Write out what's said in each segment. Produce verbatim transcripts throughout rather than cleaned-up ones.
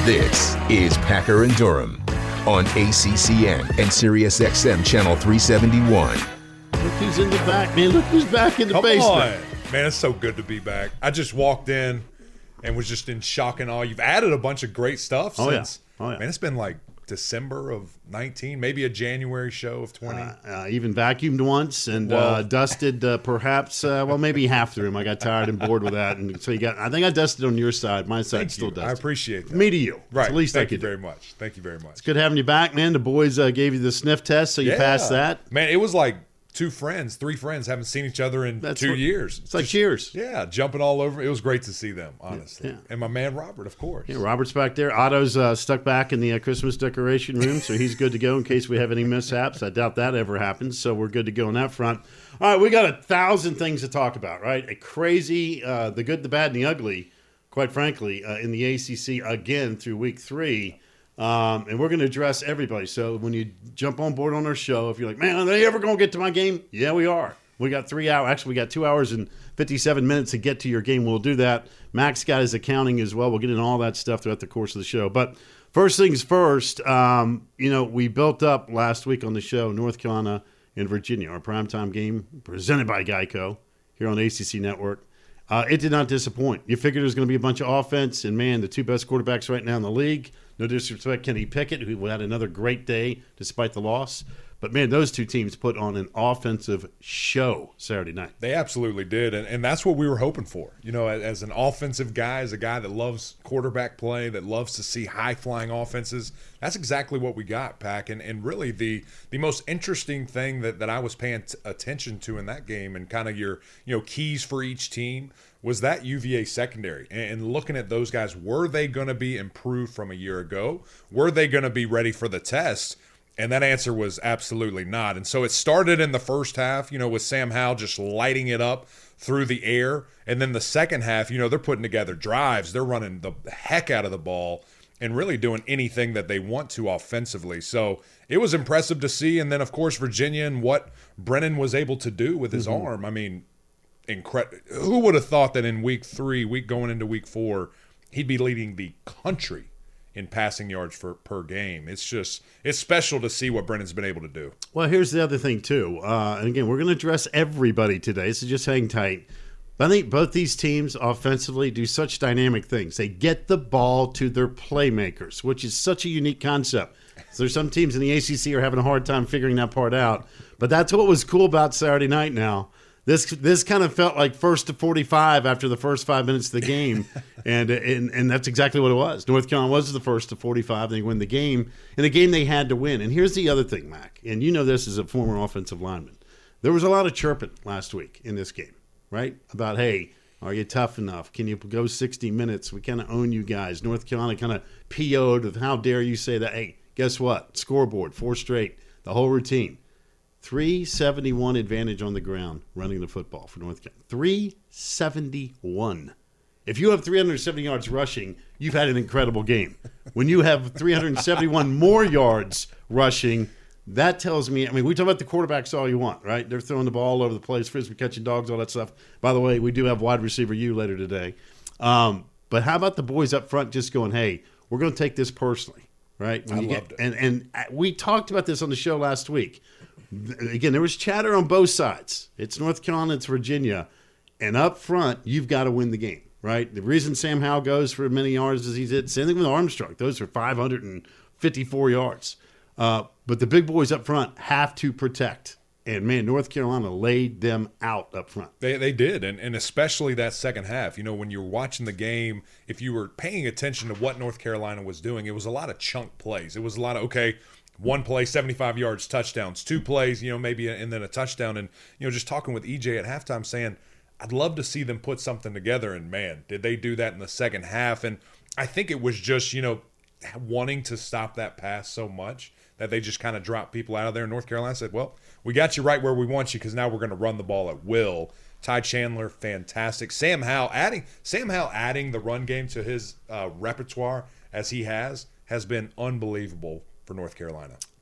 This is Packer and Durham on A C C N and Sirius X M Channel three seventy-one. Look who's in the back, man. Look who's back in the Come basement. on. Man, it's so good to be back. I just walked in and was just in shock and awe. You've added a bunch of great stuff Oh, yeah. since. Oh, yeah. Man, it's been like December of nineteen, maybe a January show of twenty. Uh, uh, even vacuumed once and uh, Well- dusted uh, perhaps, uh, well, maybe half the room. I got tired and bored with that. And so you got, I think I dusted on your side. My side Thank still you. dusted. I appreciate that. Me to you. Right. It's the least Thank I could you do. very much. Thank you very much. It's good having you back, man. The boys uh, gave you the sniff test, so you Yeah. passed that. Man, it was like two friends, three friends haven't seen each other in That's two what- years. It's like cheers. Yeah, jumping all over. It was great to see them, honestly. Yeah. And my man Robert, of course. Yeah, Robert's back there. Otto's uh, stuck back in the uh, Christmas decoration room, so he's good to go in case we have any mishaps. I doubt that ever happens, so we're good to go on that front. All right, we got a thousand things to talk about, right? A crazy, uh, the good, the bad, and the ugly, quite frankly, uh, in the A C C again through week three. Um, and we're going to address everybody. So when you jump on board on our show, if you're like, man, are they ever going to get to my game? Yeah, we are. We got three hours. Actually, we got two hours and fifty-seven minutes to get to your game. We'll do that. Max got his accounting as well. We'll get into all that stuff throughout the course of the show. But first things first, um, you know, we built up last week on the show North Carolina and Virginia, our primetime game presented by Geico here on A C C Network. Uh, it did not disappoint. You figured there was going to be a bunch of offense, and, man, the two best quarterbacks right now in the league. No disrespect, Kenny Pickett, who had another great day despite the loss. But, man, those two teams put on an offensive show Saturday night. They absolutely did, and, and that's what we were hoping for. You know, as, as an offensive guy, as a guy that loves quarterback play, that loves to see high-flying offenses, that's exactly what we got, Pack. And, and really the the most interesting thing that, that I was paying t- attention to in that game and kind of your you know keys for each team was that U V A secondary. And, and looking at those guys, were they going to be improved from a year ago? Were they going to be ready for the test? And that answer was absolutely not. And so it started in the first half, you know, with Sam Howell just lighting it up through the air. And then the second half, you know, they're putting together drives. They're running the heck out of the ball and really doing anything that they want to offensively. So it was impressive to see. And then, of course, Virginia and what Brennan was able to do with his mm-hmm. arm. I mean, incredible. Who would have thought that in week three, week going into week four, he'd be leading the country in passing yards for per game. It's just, it's special to see what Brennan's been able to do. Well, here's the other thing, too. Uh, and, again, we're going to address everybody today, so just hang tight. But I think both these teams offensively do such dynamic things. They get the ball to their playmakers, which is such a unique concept. So there's some teams in the A C C are having a hard time figuring that part out. But that's what was cool about Saturday night now. This this kind of felt like first to forty-five after the first five minutes of the game, and, and and that's exactly what it was. North Carolina was the first to forty-five. They win the game, and the game they had to win. And here's the other thing, Mac, and you know this as a former offensive lineman. There was a lot of chirping last week in this game, right? About, hey, are you tough enough? Can you go sixty minutes? We kind of own you guys. North Carolina kind of P O'd with how dare you say that. Hey, guess what? Scoreboard, four straight, the whole routine. three seventy-one advantage on the ground running the football for North Carolina. three seventy-one. If you have three hundred seventy yards rushing, you've had an incredible game. When you have three hundred seventy-one more yards rushing, that tells me, I mean, we talk about the quarterbacks all you want, right? They're throwing the ball all over the place, frisbee catching dogs, all that stuff. By the way, we do have wide receiver U later today. Um, but how about the boys up front just going, hey, we're going to take this personally, right? When I you loved get, it. And, and we talked about this on the show last week. Again, there was chatter on both sides. It's North Carolina, it's Virginia. And up front, you've got to win the game, right? The reason Sam Howell goes for as many yards as he did, same thing with Armstrong. Those are five hundred fifty-four yards. Uh, but the big boys up front have to protect. And, man, North Carolina laid them out up front. They they did, and, and especially that second half. You know, when you were watching the game, if you were paying attention to what North Carolina was doing, it was a lot of chunk plays. It was a lot of, okay, one play, seventy-five yards, touchdowns. Two plays, you know, maybe, and then a touchdown. And, you know, just talking with E J at halftime saying, I'd love to see them put something together. And, man, did they do that in the second half. And I think it was just, you know, wanting to stop that pass so much that they just kind of dropped people out of there. North Carolina said, well, we got you right where we want you because now we're going to run the ball at will. Ty Chandler, fantastic. Sam Howell adding Sam Howell adding the run game to his uh, repertoire as he has has been unbelievable for North Carolina.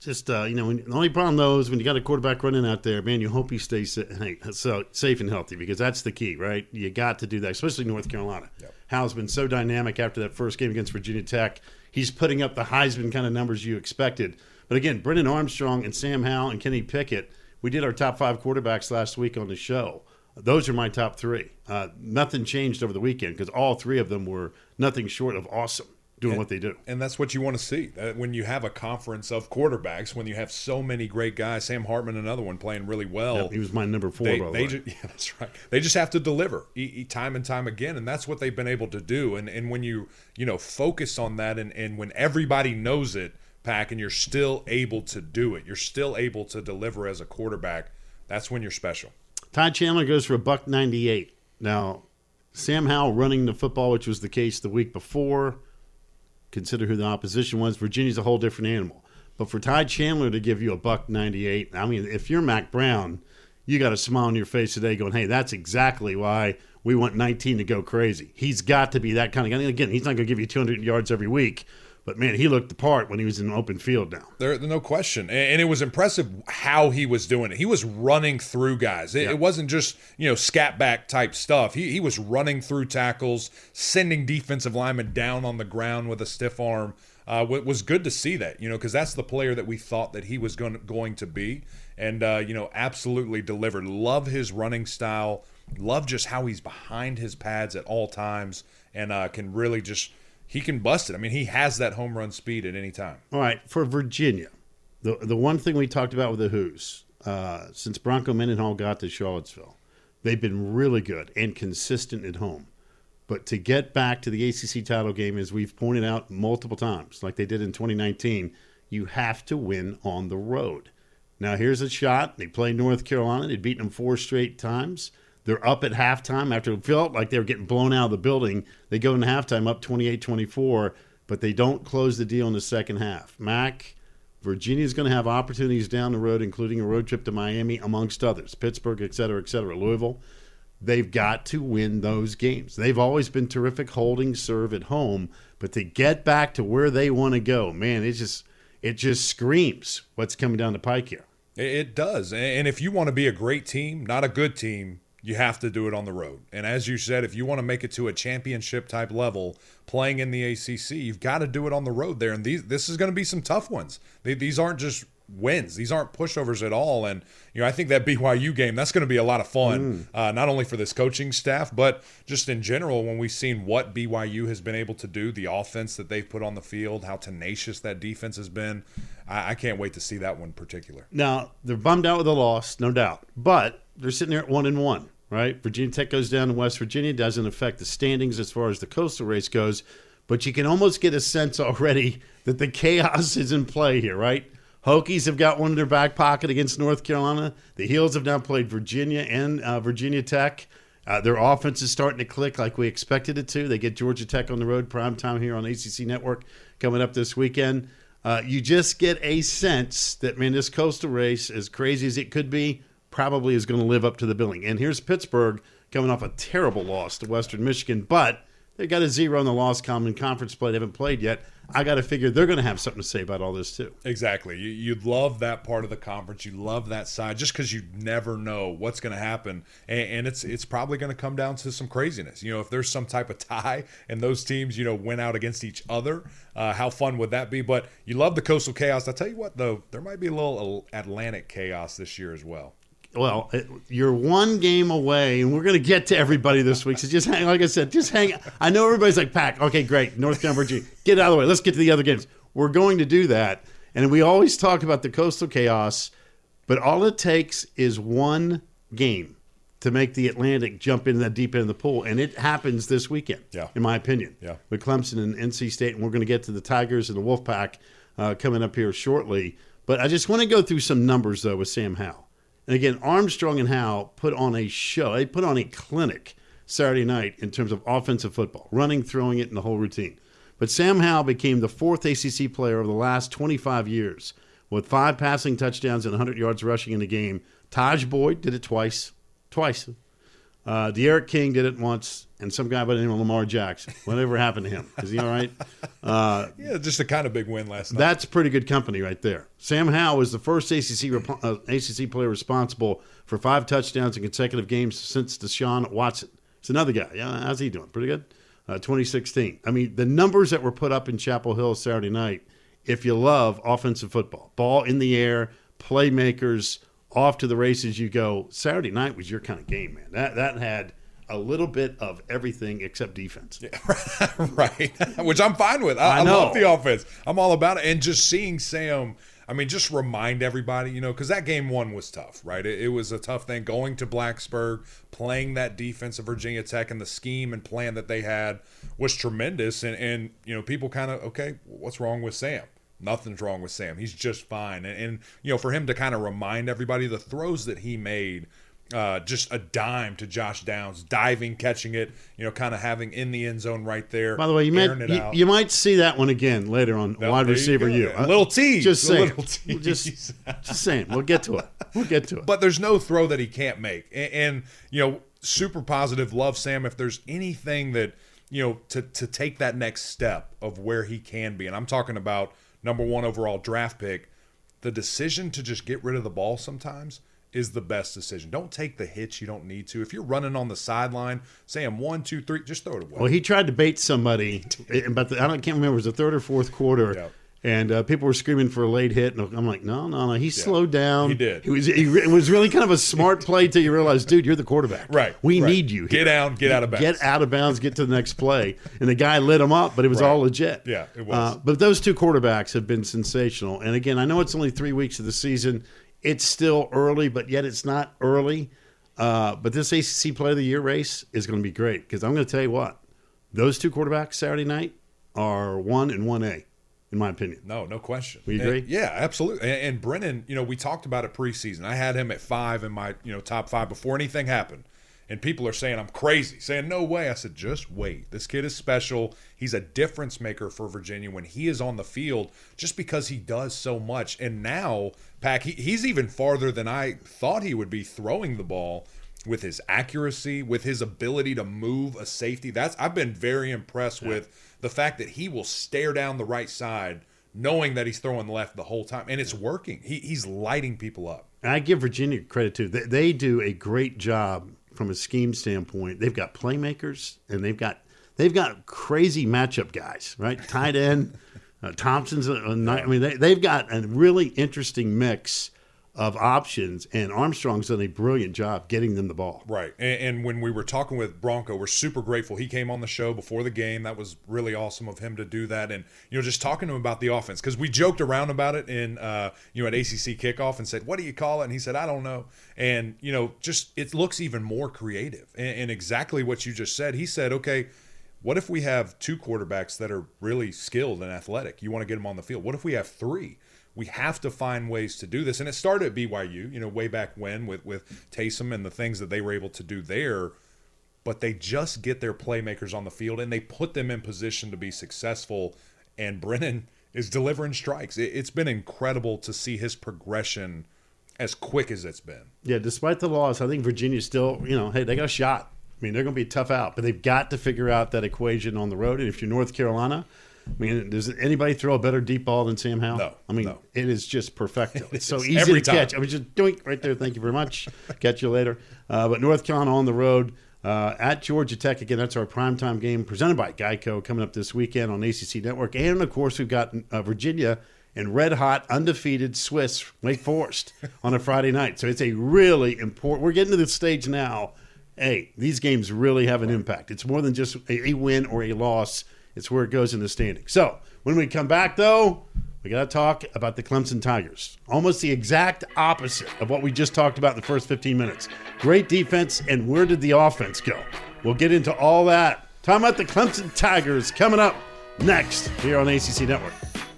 Just, uh, you know, when, the only problem, though, is when you got a quarterback running out there, man, you hope he stays hey, so safe and healthy because that's the key, right? You got to do that, especially North Carolina. Yep. Hal's been so dynamic after that first game against Virginia Tech. He's putting up the Heisman kind of numbers you expected. But, again, Brennan Armstrong and Sam Howell and Kenny Pickett, we did our top five quarterbacks last week on the show. Those are my top three. Uh, nothing changed over the weekend because all three of them were nothing short of awesome. Doing and, what they do. And that's what you want to see. Uh, when you have a conference of quarterbacks, when you have so many great guys, Sam Hartman, another one, playing really well. Yep, he was my number four, they, by the they way. Ju- yeah, that's right. They just have to deliver e- e- time and time again, and that's what they've been able to do. And and when you, you know, focus on that and, and when everybody knows it, Pack, and you're still able to do it, you're still able to deliver as a quarterback, that's when you're special. Ty Chandler goes for a buck ninety-eight. Now, Sam Howell running the football, which was the case the week before. Consider who the opposition was. Virginia's a whole different animal. But for Ty Chandler to give you a buck ninety-eight, I mean, if you're Mac Brown, you got a smile on your face today going, hey, that's exactly why we want nineteen to go crazy. He's got to be that kind of guy. Again, he's not going to give you two hundred yards every week. But, man, he looked the part when he was in an open field now. There, no question. And it was impressive how he was doing it. He was running through guys. It, yeah. it wasn't just, you know, scat back type stuff. He, he was running through tackles, sending defensive linemen down on the ground with a stiff arm. Uh, it was good to see that, you know, because that's the player that we thought that he was going, going to be. And, uh, you know, absolutely delivered. Love his running style. Love just how he's behind his pads at all times and uh, can really just – he can bust it. I mean, he has that home run speed at any time. All right, for Virginia, the the one thing we talked about with the Hoos, uh, since Bronco Mendenhall got to Charlottesville, they've been really good and consistent at home. But to get back to the A C C title game, as we've pointed out multiple times, like they did in twenty nineteen, you have to win on the road. Now, here's a shot. They played North Carolina. They'd beaten them four straight times. They're up at halftime after it felt like they were getting blown out of the building. They go into halftime up twenty-eight twenty-four, but they don't close the deal in the second half. Mac, Virginia's going to have opportunities down the road, including a road trip to Miami, amongst others, Pittsburgh, et cetera, et cetera, Louisville. They've got to win those games. They've always been terrific holding serve at home, but to get back to where they want to go, man, it just it just screams what's coming down the pike here. It does. And if you want to be a great team, not a good team, you have to do it on the road. And as you said, if you want to make it to a championship type level, playing in the A C C, you've got to do it on the road there. And these, this is going to be some tough ones. They, these aren't just wins. These aren't pushovers at all. And, you know, I think that B Y U game, that's going to be a lot of fun, mm. uh, not only for this coaching staff, but just in general, when we've seen what B Y U has been able to do, the offense that they've put on the field, how tenacious that defense has been. I, I can't wait to see that one in particular. Now, they're bummed out with a loss, no doubt. But they're sitting there at one and one. Right? Virginia Tech goes down to West Virginia. Doesn't affect the standings as far as the coastal race goes. But you can almost get a sense already that the chaos is in play here, right? Hokies have got one in their back pocket against North Carolina. The Heels have now played Virginia and uh, Virginia Tech. Uh, their offense is starting to click like we expected it to. They get Georgia Tech on the road, prime time here on A C C Network coming up this weekend. Uh, you just get a sense that, man, this coastal race, as crazy as it could be, probably is going to live up to the billing. And here's Pittsburgh coming off a terrible loss to Western Michigan, but they got a zero in the loss column in conference play. They haven't played yet. I got to figure they're going to have something to say about all this too. Exactly. You, you love that part of the conference. You love that side just because you never know what's going to happen. And, and it's it's probably going to come down to some craziness. You know, if there's some type of tie and those teams, you know, went out against each other, uh, how fun would that be? But you love the coastal chaos. I'll tell you what, though, there might be a little Atlantic chaos this year as well. Well, you're one game away, and we're going to get to everybody this week. So just hang, like I said, just hang. I know everybody's like, Pack, okay, great, North Carolina, Virginia, get out of the way. Let's get to the other games. We're going to do that. And we always talk about the coastal chaos, but all it takes is one game to make the Atlantic jump into that deep end of the pool. And it happens this weekend, yeah. in my opinion, yeah. with Clemson and N C State. And we're going to get to the Tigers and the Wolfpack uh, coming up here shortly. But I just want to go through some numbers, though, with Sam Howell. And again, Armstrong and Howell put on a show. They put on a clinic Saturday night in terms of offensive football, running, throwing it, and the whole routine. But Sam Howell became the fourth A C C player over the last twenty-five years with five passing touchdowns and one hundred yards rushing in the game. Taj Boyd did it twice. Twice. Uh, De'Aaron King did it once, and some guy by the name of Lamar Jackson. Whatever happened to him? Is he all right? Uh, yeah, just a kind of big win last night. That's pretty good company right there. Sam Howell is the first A C C rep- uh, A C C player responsible for five touchdowns in consecutive games since Deshaun Watson. It's another guy. Yeah, how's he doing? Pretty good. Uh, twenty sixteen. I mean, the numbers that were put up in Chapel Hill Saturday night. If you love offensive football, ball in the air, playmakers. Off to the races you go. Saturday night was your kind of game, man. That that had a little bit of everything except defense. Yeah, right, which I'm fine with. I, I, I know. love the offense. I'm all about it. And just seeing Sam, I mean, just remind everybody, you know, because that game one was tough, right? It, it was a tough thing going to Blacksburg, playing that defense of Virginia Tech, and the scheme and plan that they had was tremendous. And, and you know, people kind of, okay, what's wrong with Sam? Nothing's wrong with Sam. He's just fine. And, and you know, for him to kind of remind everybody the throws that he made, uh, just a dime to Josh Downs, diving, catching it, you know, kind of having in the end zone right there. By the way, you might it you, out. you might see that one again later on No, wide there receiver you. you. A little tease. Just a saying. little tease. Just, just saying. We'll get to it. We'll get to it. But there's no throw that he can't make. And, and you know, super positive. Love Sam. If there's anything that, you know, to to take that next step of where he can be, and I'm talking about number one overall draft pick, the decision to just get rid of the ball sometimes is the best decision. Don't take the hits you don't need to. If you're running on the sideline, saying one, two, three, just throw it away. Well, he tried to bait somebody, but the, I don't, can't remember. It was the third or fourth quarter. Yep. And uh, people were screaming for a late hit, and I'm like, no, no, no. He yeah. slowed down. He did. He was. He, it was really kind of a smart play till you realize, dude, you're the quarterback. Right. We right. need you. Here. Get down. Get out of bounds. Get out of bounds. Get to the next play. And the guy lit him up, but it was right. all legit. Yeah, it was. Uh, but those two quarterbacks have been sensational. And again, I know it's only three weeks of the season. It's still early, but yet it's not early. Uh, but this A C C Player of the Year race is going to be great because I'm going to tell you what, those two quarterbacks Saturday night are one and one A. In my opinion. No, no question. We agree? And, yeah, absolutely. And, and Brennan, you know, we talked about it preseason. I had him at five in my, you know, top five before anything happened. And people are saying I'm crazy, saying no way. I said, just wait. This kid is special. He's a difference maker for Virginia when he is on the field just because he does so much. And now, Pac, he, he's even farther than I thought he would be throwing the ball with his accuracy, with his ability to move a safety. That's I've been very impressed yeah. with the fact that he will stare down the right side knowing that he's throwing left the whole time. And it's working. He, he's lighting people up. And I give Virginia credit, too. They, they do a great job from a scheme standpoint. They've got playmakers, and they've got they've got crazy matchup guys, right? Tight end, uh, Thompson's a, a night. I mean, they, they've got a really interesting mix of options, and Armstrong's done a brilliant job getting them the ball. Right. And, and when we were talking with Bronco, we're super grateful. He came on the show before the game. That was really awesome of him to do that. And, you know, just talking to him about the offense, because we joked around about it in, uh, you know, at A C C kickoff and said, what do you call it? And he said, I don't know. And, you know, just it looks even more creative. And, and exactly what you just said. He said, okay, what if we have two quarterbacks that are really skilled and athletic? You want to get them on the field. What if we have three? We have to find ways to do this. And it started at B Y U, you know, way back when with, with Taysom and the things that they were able to do there. But they just get their playmakers on the field and they put them in position to be successful. And Brennan is delivering strikes. It, it's been incredible to see his progression as quick as it's been. Yeah, despite the loss, I think Virginia's still, you know, hey, they got a shot. I mean, they're going to be tough out. But they've got to figure out that equation on the road. And if you're North Carolina – I mean, does anybody throw a better deep ball than Sam Howell? No. I mean, no. it is just perfecto. It's so it's easy every to time. catch. I mean, just doink right there. Thank you very much. Catch you later. Uh, but North Carolina on the road uh, at Georgia Tech. Again, that's our primetime game presented by Geico coming up this weekend on A C C Network. And, of course, we've got uh, Virginia and red-hot, undefeated Swiss Wake Forest on a Friday night. So it's a really important – we're getting to the stage now. Hey, these games really have an impact. It's more than just a, a win or a loss. It's where it goes in the standing. So when we come back, though, we got to talk about the Clemson Tigers. Almost the exact opposite of what we just talked about in the first fifteen minutes. Great defense, and where did the offense go? We'll get into all that. Talking about the Clemson Tigers coming up next here on A C C Network.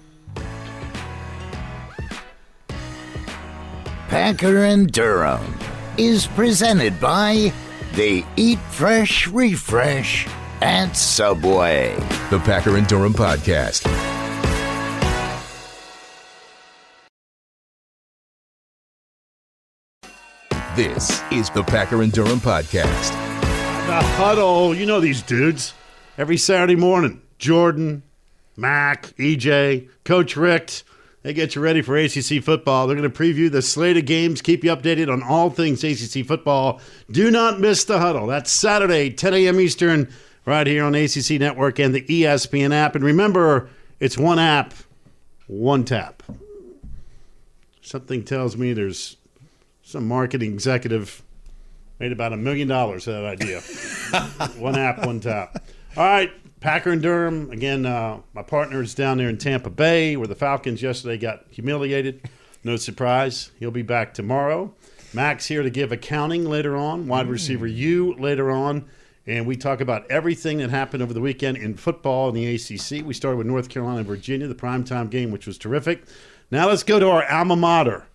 Packer and Durham is presented by the Eat Fresh Refresh at Subway. The Packer and Durham Podcast. This is the Packer and Durham Podcast. The Huddle. You know these dudes. Every Saturday morning, Jordan, Mac, E J, Coach Rick, they get you ready for A C C football. They're going to preview the slate of games, keep you updated on all things A C C football. Do not miss The Huddle. That's Saturday, ten a.m. Eastern, right here on A C C Network and the E S P N app. And remember, it's one app, one tap. Something tells me there's some marketing executive made about a million dollars of that idea. One app, one tap. All right, Packer and Durham. Again, uh, my partner is down there in Tampa Bay where the Falcons yesterday got humiliated. No surprise. He'll be back tomorrow. Mac's here to give accounting later on. Wide receiver U later on. And we talk about everything that happened over the weekend in football in the A C C. We started with North Carolina and Virginia, the primetime game, which was terrific. Now let's go to our alma mater,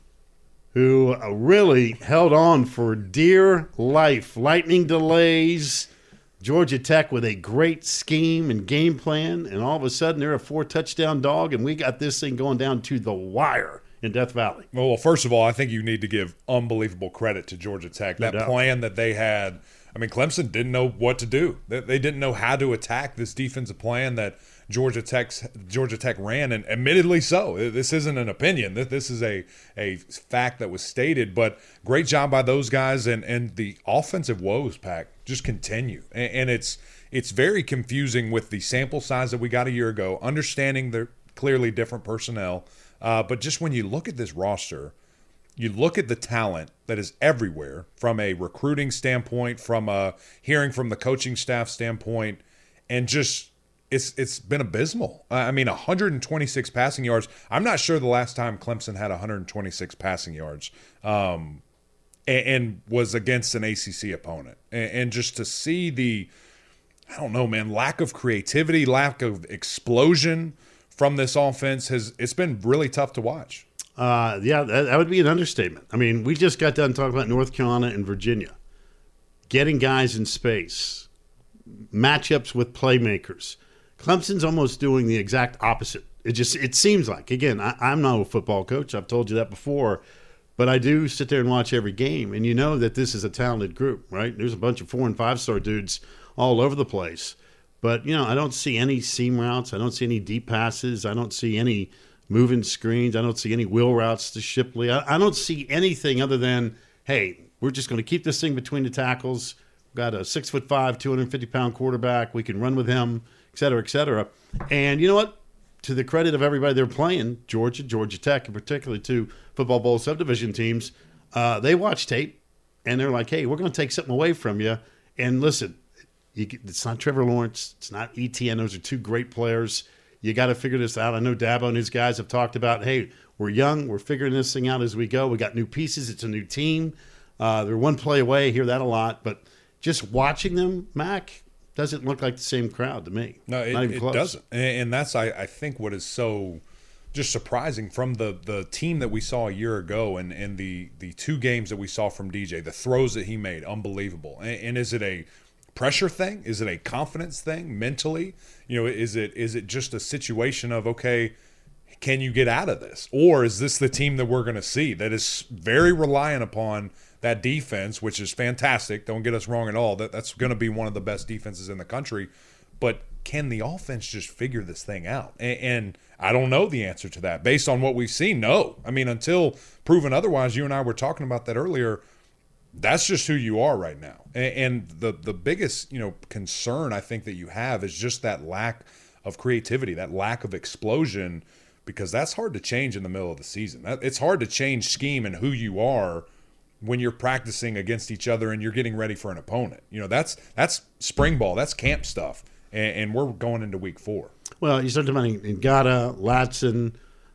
who really held on for dear life. Lightning delays, Georgia Tech with a great scheme and game plan, and all of a sudden they're a four-touchdown dog, and we got this thing going down to the wire in Death Valley. Well, first of all, I think you need to give unbelievable credit to Georgia Tech. That No doubt. plan that they had, I mean, Clemson didn't know what to do. They, they didn't know how to attack this defensive plan that Georgia Tech's, Georgia Tech ran, and admittedly so. This isn't an opinion. This is a, a fact that was stated, but great job by those guys, and, and the offensive woes, Pack, just continue. And, and it's it's very confusing with the sample size that we got a year ago, understanding they're clearly different personnel, uh, but just when you look at this roster, you look at the talent that is everywhere from a recruiting standpoint, from a hearing from the coaching staff standpoint, and just it's it's been abysmal. I mean, one hundred twenty-six passing yards. I'm not sure the last time Clemson had one hundred twenty-six passing yards um, and, and was against an A C C opponent. And, and just to see the, I don't know, man, lack of creativity, lack of explosion from this offense, has it's been really tough to watch. Uh, yeah, that, that would be an understatement. I mean, we just got done talking about North Carolina and Virginia. Getting guys in space, matchups with playmakers. Clemson's almost doing the exact opposite. It just it seems like. Again, I, I'm not a football coach. I've told you that before. But I do sit there and watch every game, and you know that this is a talented group, right? There's a bunch of four- and five-star dudes all over the place. But, you know, I don't see any seam routes. I don't see any deep passes. I don't see any moving screens. I don't see any wheel routes to Shipley. I, I don't see anything other than, hey, we're just going to keep this thing between the tackles. We've got a six foot five, two hundred fifty pound quarterback. We can run with him, et cetera, et cetera. And you know what? To the credit of everybody they're playing, Georgia, Georgia Tech, and particularly two football bowl subdivision teams, uh, they watch tape, and they're like, hey, we're going to take something away from you. And listen, you, it's not Trevor Lawrence. It's not E T N. Those are two great players. You got to figure this out. I know Dabo and his guys have talked about, hey, we're young. We're figuring this thing out as we go. We got new pieces. It's a new team. Uh, they're one play away. I hear that a lot. But just watching them, Mac, doesn't look like the same crowd to me. No, it, Not even it close. doesn't. And, and that's, I, I think, what is so just surprising from the, the team that we saw a year ago and, and the, the two games that we saw from D J, the throws that he made, unbelievable. And, and is it a pressure thing? Is it a confidence thing mentally? You know, is it is it just a situation of, okay, can you get out of this? Or is this the team that we're going to see that is very reliant upon that defense, which is fantastic. Don't get us wrong at all. That That's going to be one of the best defenses in the country. But can the offense just figure this thing out? And, and I don't know the answer to that. Based on what we've seen, no. I mean, until proven otherwise, you and I were talking about that earlier, that's just who you are right now. And, and the, the biggest, you know, concern I think that you have is just that lack of creativity, that lack of explosion, because that's hard to change in the middle of the season. That, it's hard to change scheme and who you are when you're practicing against each other and you're getting ready for an opponent. You know, that's that's spring ball, that's camp stuff, and, and we're going into week four. Well, you start talking about Ngata, Latson,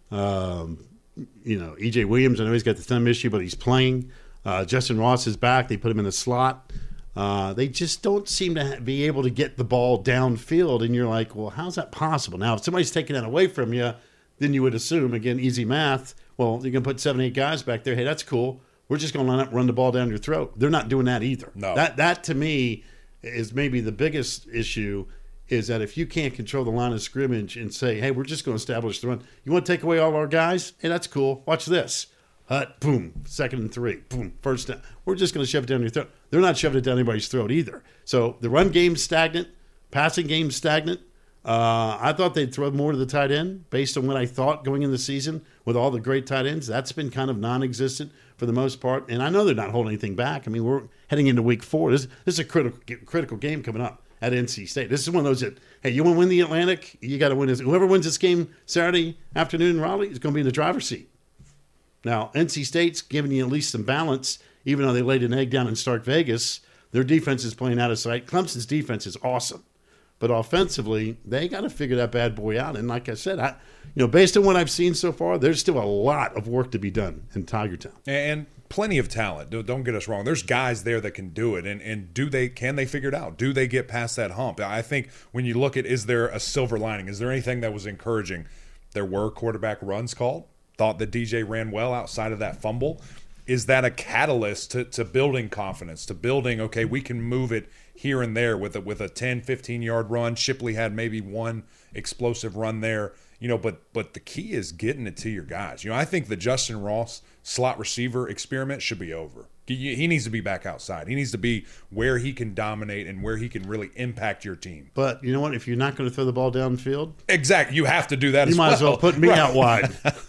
um, you know, E J Williams. I know he's got the thumb issue, but he's playing. Uh, Justin Ross is back. They put him in the slot. Uh, they just don't seem to be able to get the ball downfield, and you're like, well, how's that possible? Now, if somebody's taking that away from you, then you would assume, again, easy math, well, you're going to put seven, eight guys back there. Hey, that's cool. We're just going to line up, run the ball down your throat. They're not doing that either. No. That, that to me, is maybe the biggest issue, is that if you can't control the line of scrimmage and say, hey, we're just going to establish the run. You want to take away all our guys? Hey, that's cool. Watch this. Hut, boom, second and three, boom, first down. We're just going to shove it down your throat. They're not shoving it down anybody's throat either. So the run game's stagnant, passing game's stagnant. Uh, I thought they'd throw more to the tight end based on what I thought going into the season with all the great tight ends. That's been kind of non-existent for the most part. And I know they're not holding anything back. I mean, we're heading into week four. This, this is a critical critical game coming up at N C State. This is one of those that, hey, you want to win the Atlantic? You got to win this. Whoever wins this game Saturday afternoon in Raleigh is going to be in the driver's seat. Now, N C State's giving you at least some balance, even though they laid an egg down in Stark Vegas. Their defense is playing out of sight. Clemson's defense is awesome. But offensively, they got to figure that bad boy out. And like I said, I, you know, based on what I've seen so far, there's still a lot of work to be done in Tiger Town. And plenty of talent. Don't get us wrong. There's guys there that can do it. And and do they can they figure it out? Do they get past that hump? I think when you look at, is there a silver lining? Is there anything that was encouraging? There were quarterback runs called. Thought that D J ran well outside of that fumble. Is that a catalyst to, to building confidence, to building, okay, we can move it here and there with a, with a ten, fifteen-yard run? Shipley had maybe one explosive run there, you know, but but the key is getting it to your guys. You know, I think the Justin Ross slot receiver experiment should be over. He, he needs to be back outside. He needs to be where he can dominate and where he can really impact your team. But you know what? If you're not going to throw the ball downfield, exactly, you have to do that you as might well. as well put me Right. out wide.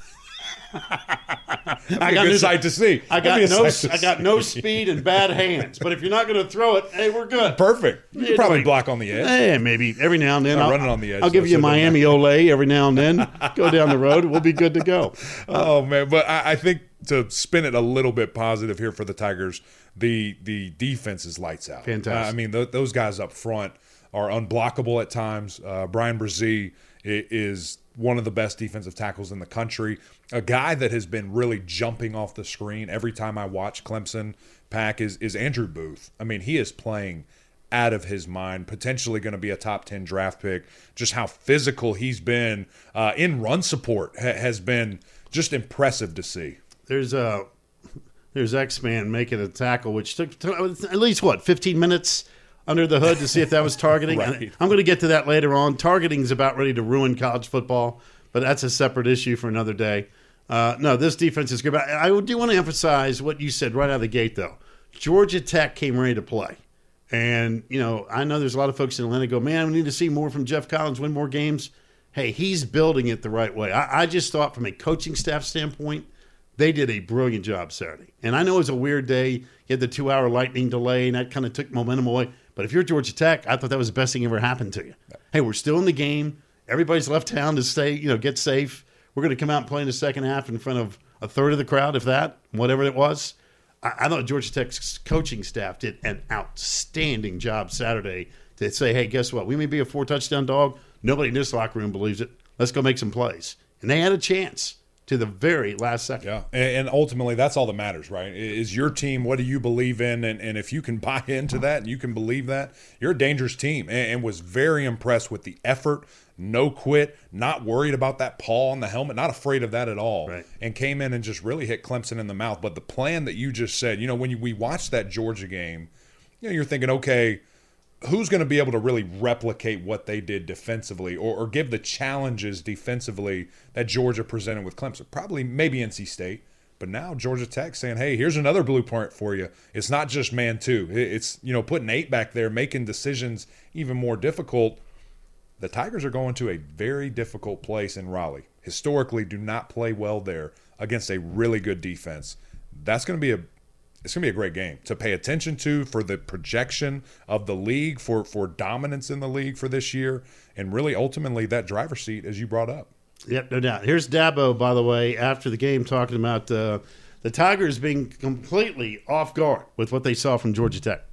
I got a good sight to see. I got That'd be a no, sight to I got see. no speed and bad hands. But if you're not going to throw it, hey, we're good. Perfect. You Yeah, can probably like- block on the edge. Hey, maybe every now and then. Not I'll, running on the edge, I'll give though, you a so it doesn't Miami Olay every now and then. Go down the road. We'll be good to go. Oh man, but I, I think to spin it a little bit positive here for the Tigers, the the defense is lights out. Fantastic. Uh, I mean, th- those guys up front are unblockable at times. Uh, Brian Brzee i- is one of the best defensive tackles in the country. A guy that has been really jumping off the screen every time I watch Clemson pack is is Andrew Booth. I mean, he is playing out of his mind, potentially going to be a top ten draft pick. Just how physical he's been uh, in run support ha- has been just impressive to see. There's a there's X-Man making a tackle, which took, took at least what fifteen minutes under the hood to see if that was targeting. Right. I'm going to get to that later on. Targeting is about ready to ruin college football, but that's a separate issue for another day. Uh, no, this defense is good. But I do want to emphasize what you said right out of the gate, though. Georgia Tech came ready to play. And, you know, I know there's a lot of folks in Atlanta go, man, we need to see more from Jeff Collins, win more games. Hey, he's building it the right way. I, I just thought from a coaching staff standpoint, they did a brilliant job Saturday. And I know it was a weird day. You had the two-hour lightning delay, and that kind of took momentum away. But if you're Georgia Tech, I thought that was the best thing ever happened to you. Hey, we're still in the game. Everybody's left town to stay, you know, get safe. We're going to come out and play in the second half in front of a third of the crowd, if that, whatever it was. I, I thought Georgia Tech's coaching staff did an outstanding job Saturday to say, hey, guess what? We may be a four-touchdown dog. Nobody in this locker room believes it. Let's go make some plays. And they had a chance to the very last second. Yeah, and ultimately that's all that matters, right? Is your team, what do you believe in? And, and if you can buy into that and you can believe that, you're a dangerous team. And, and was very impressed with the effort, no quit, not worried about that paw on the helmet, not afraid of that at all. Right. And came in and just really hit Clemson in the mouth. But the plan that you just said, you know, when you, we watched that Georgia game, you know, you're thinking, okay, who's going to be able to really replicate what they did defensively or, or give the challenges defensively that Georgia presented with Clemson? Probably maybe N C State. But now Georgia Tech saying, hey, here's another blueprint for you. It's not just man two. It's, you know, putting eight back there, making decisions even more difficult. The Tigers are going to a very difficult place in Raleigh. Historically, do not play well there against a really good defense. That's going to be a It's going to be a great game to pay attention to for the projection of the league, for, for dominance in the league for this year, and really ultimately that driver's seat, as you brought up. Yep, no doubt. Here's Dabo, by the way, after the game talking about uh, the Tigers being completely off guard with what they saw from Georgia Tech.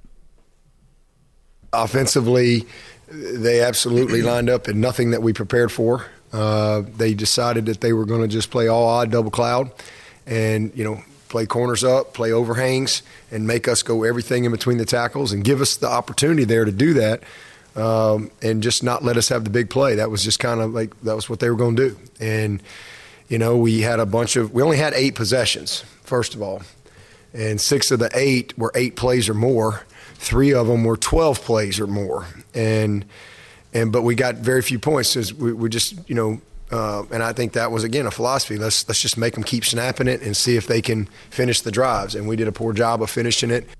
Offensively, they absolutely lined up in nothing that we prepared for. Uh, they decided that they were going to just play all odd double cloud and, you know, play corners up, play overhangs, and make us go everything in between the tackles and give us the opportunity there to do that, um, and just not let us have the big play. That was just kind of like that was what they were going to do. And, you know, we had a bunch of – we only had eight possessions, first of all, and six of the eight were eight plays or more. Three of them were twelve plays or more. And – And but we got very few points. We, we just, you know, Uh, and I think that was, again, a philosophy. Let's let's just make them keep snapping it and see if they can finish the drives. And we did a poor job of finishing it.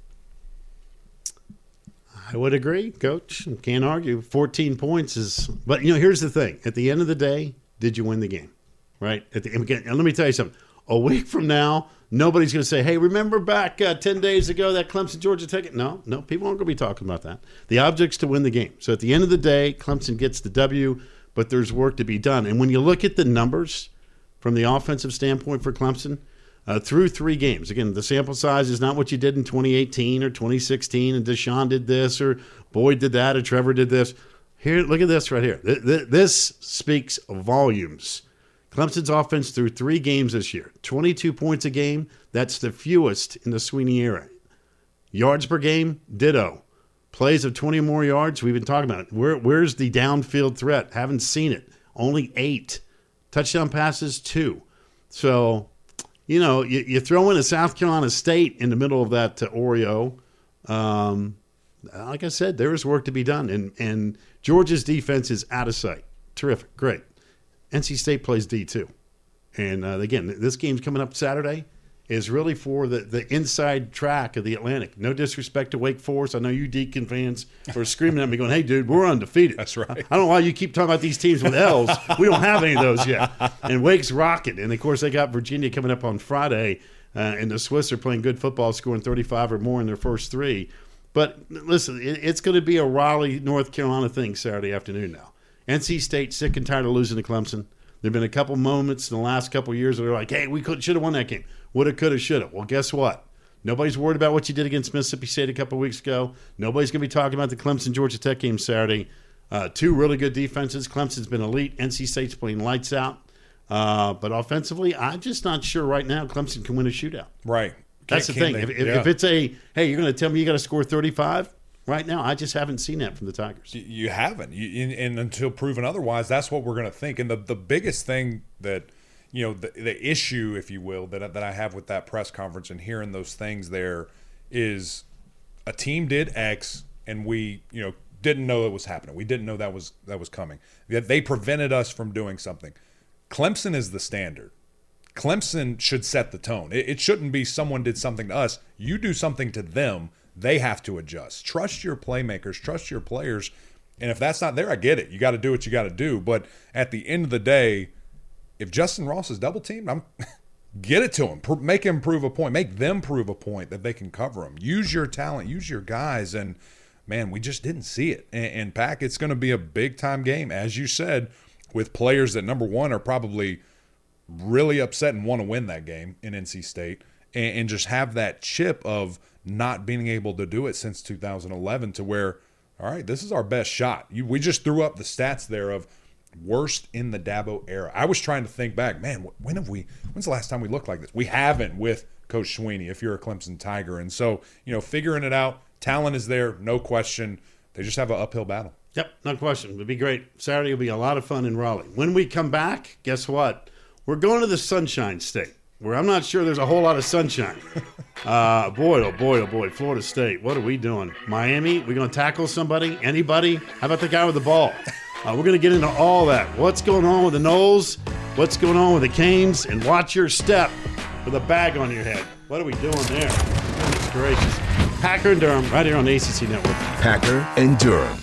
I would agree, Coach. Can't argue. fourteen points is – but, you know, here's the thing. At the end of the day, did you win the game? Right? At the, and let me tell you something. A week from now, nobody's going to say, hey, remember back uh, ten days ago that Clemson Georgia Tech? No, no, people aren't going to be talking about that. The object's to win the game. So at the end of the day, Clemson gets the W, but there's work to be done. And when you look at the numbers from the offensive standpoint for Clemson, uh, through three games, again, the sample size is not what you did in twenty eighteen or twenty sixteen, and Deshaun did this or Boyd did that or Trevor did this. Here, look at this right here. This speaks volumes. Clemson's offense through three games this year, twenty-two points a game. That's the fewest in the Sweeney era. Yards per game, ditto. Plays of twenty or more yards, we've been talking about it. Where, where's the downfield threat? Haven't seen it. Only eight. Touchdown passes, two. So, you know, you, you throw in a South Carolina State in the middle of that uh, Oreo. Um, like I said, there is work to be done. And, and Georgia's defense is out of sight. Terrific. Great. N C State plays D two. And, uh, again, this game's coming up Saturday. Is really for the, the inside track of the Atlantic. No disrespect to Wake Forest. I know you Deacon fans are screaming at me going, hey, dude, we're undefeated. That's right. I don't know why you keep talking about these teams with L's. We don't have any of those yet. And Wake's rocking. And, of course, they got Virginia coming up on Friday. Uh, and the Swiss are playing good football, scoring thirty-five or more in their first three. But, listen, it, it's going to be a Raleigh, North Carolina thing Saturday afternoon now. N C State sick and tired of losing to Clemson. There have been a couple moments in the last couple of years where they're like, hey, we could should have won that game. Woulda, coulda, shoulda. Well, guess what? Nobody's worried about what you did against Mississippi State a couple of weeks ago. Nobody's going to be talking about the Clemson-Georgia Tech game Saturday. Uh, two really good defenses. Clemson's been elite. N C State's playing lights out. Uh, but offensively, I'm just not sure right now Clemson can win a shootout. Right. That's the thing. They, if, if, yeah. if it's a, hey, you're going to tell me you got to score thirty-five, right now, I just haven't seen that from the Tigers. You haven't. You, and, and until proven otherwise, that's what we're going to think. And the, the biggest thing that, you know, the, the issue, if you will, that, that I have with that press conference and hearing those things there is a team did X and we, you know, didn't know it was happening. We didn't know that was that was coming. They prevented us from doing something. Clemson is the standard. Clemson should set the tone. It, it shouldn't be someone did something to us. You do something to them, they have to adjust. Trust your playmakers. Trust your players. And if that's not there, I get it. You got to do what you got to do. But at the end of the day, if Justin Ross is double teamed, I'm get it to him. Make him prove a point. Make them prove a point that they can cover him. Use your talent. Use your guys. And, man, we just didn't see it. And, and Pack, it's going to be a big-time game, as you said, with players that, number one, are probably really upset and want to win that game in N C State and, and just have that chip of not being able to do it since two thousand eleven to where, all right, this is our best shot. You, we just threw up the stats there of worst in the Dabo era. I was trying to think back, man, when have we – when's the last time we looked like this? We haven't with Coach Sweeney if you're a Clemson Tiger. And so, you know, figuring it out, talent is there, no question. They just have an uphill battle. Yep, no question. It'll be great. Saturday will be a lot of fun in Raleigh. When we come back, guess what? We're going to the Sunshine State, where I'm not sure there's a whole lot of sunshine. Uh, boy, oh boy, oh boy, Florida State. What are we doing? Miami, we going to tackle somebody? Anybody? How about the guy with the ball? Uh, we're going to get into all that. What's going on with the Noles? What's going on with the Canes? And watch your step with a bag on your head. What are we doing there? Goodness gracious. Packer and Durham, right here on the A C C Network. Packer and Durham.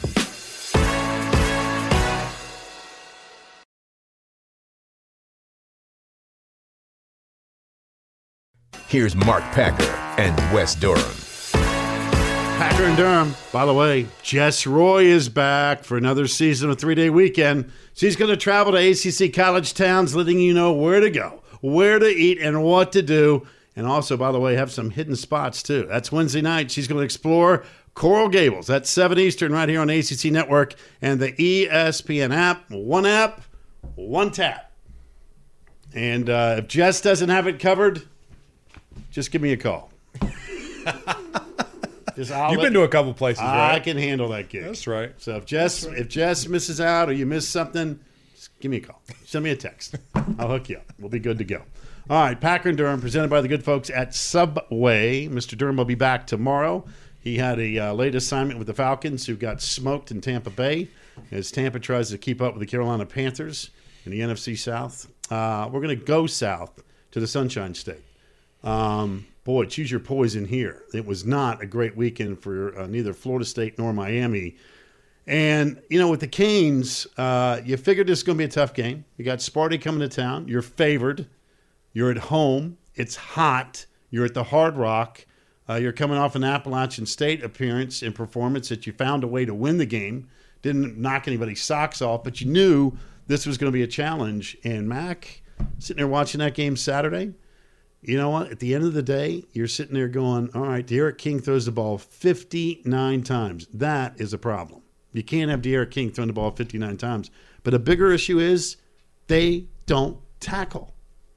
Here's Mark Packer and Wes Durham. Packer and Durham. By the way, Jess Roy is back for another season of three-day weekend. She's going to travel to A C C college towns, letting you know where to go, where to eat, and what to do. And also, by the way, have some hidden spots, too. That's Wednesday night. She's going to explore Coral Gables. That's seven Eastern right here on A C C Network and the E S P N app. One app, one tap. And uh, if Jess doesn't have it covered, just give me a call. Just, You've been to a couple places, right? I can handle that gig. That's right. So if Jess right. if Jess misses out or you miss something, just give me a call. Send me a text. I'll hook you up. We'll be good to go. All right, Packer and Durham, presented by the good folks at Subway. Mister Durham will be back tomorrow. He had a uh, late assignment with the Falcons, who got smoked in Tampa Bay as Tampa tries to keep up with the Carolina Panthers. in the N F C South. Uh, we're going to go south to the Sunshine State. Um, boy, choose your poison here. It was not a great weekend for uh, neither Florida State nor Miami. And, you know, with the Canes, uh, you figured this is going to be a tough game. You got Sparty coming to town. You're favored. You're at home. It's hot. You're at the Hard Rock. Uh, you're coming off an Appalachian State appearance and performance that you found a way to win the game. Didn't knock anybody's socks off, but you knew this was going to be a challenge. And Mac, sitting there watching that game Saturday, you know what? At the end of the day, you're sitting there going, all right, D'Eriq King throws the ball fifty-nine times. That is a problem. You can't have D'Eriq King throwing the ball fifty-nine times. But a bigger issue is they don't tackle.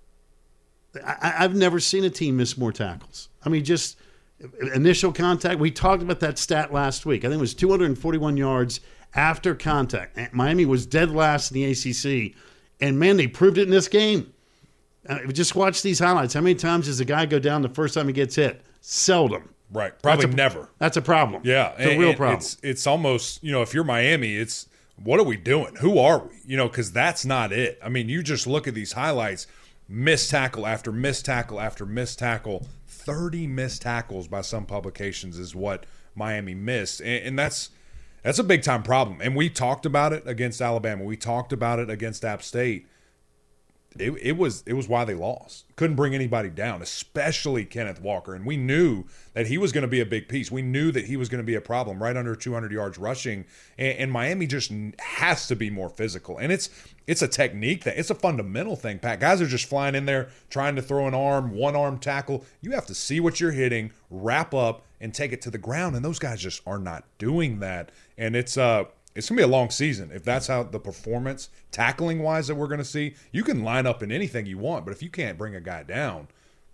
I, I've never seen a team miss more tackles. I mean, just initial contact. We talked about that stat last week. I think it was two hundred forty-one yards after contact. Miami was dead last in the A C C. And, man, they proved it in this game. Uh, just watch these highlights. How many times does a guy go down the first time he gets hit? Seldom. Right. Probably that's a, never. That's a problem. Yeah. It's a and, real and problem. It's, it's almost, you know, if you're Miami, it's what are we doing? Who are we? You know, because that's not it. I mean, you just look at these highlights, missed tackle after missed tackle after missed tackle. thirty missed tackles by some publications is what Miami missed. And, and that's that's a big-time problem. And we talked about it against Alabama. We talked about it against App State. It, it was it was why they lost. Couldn't bring anybody down, especially Kenneth Walker. And we knew that he was going to be a big piece. We knew that he was going to be a problem, right under two hundred yards rushing. And, and Miami just has to be more physical. And it's it's a technique thing. It's a fundamental thing, Pat. Guys are just flying in there trying to throw an arm, one-arm tackle. You have to see what you're hitting, wrap up, and take it to the ground. And those guys just are not doing that. And it's uh It's going to be a long season if that's how the performance, tackling-wise, that we're going to see. You can line up in anything you want, but if you can't bring a guy down,